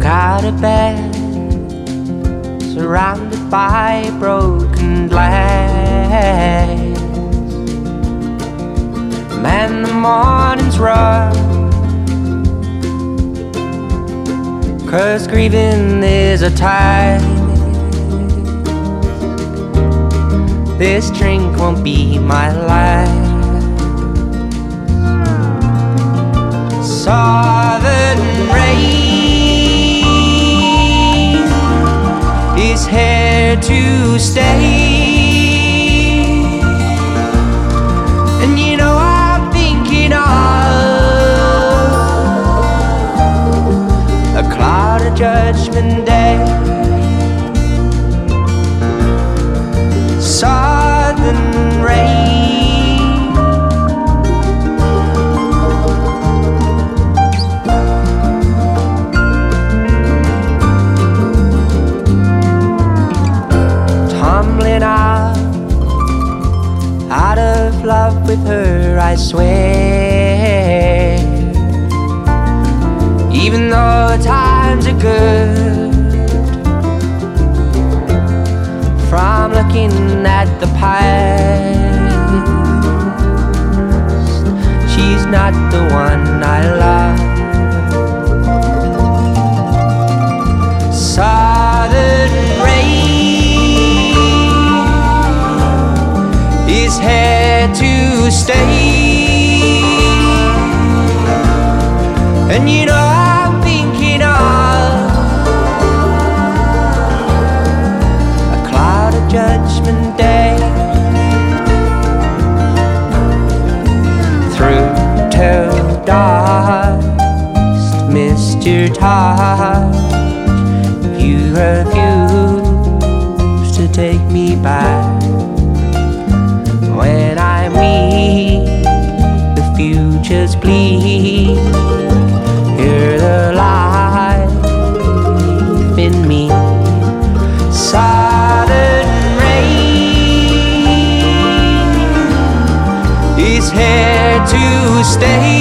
Got a bed surrounded by broken glass. Man, the morning's rough, 'cause grieving is a tide. This drink won't be my last. Southern rain is here to stay, and you know I'm thinking of a cloud of Judgment Day. Southern rain, tumbling out of love with her, I swear. Even though times are good, from looking at the past, she's not the one I love. Southern rain is here to stay, and you know I'm thinking of a cloud of Judgment Day. Through till dust, Mr. Touch, you refuse to take me back. When I'm weak, the future's bleak. You're the life in me. Southern rain is here to stay,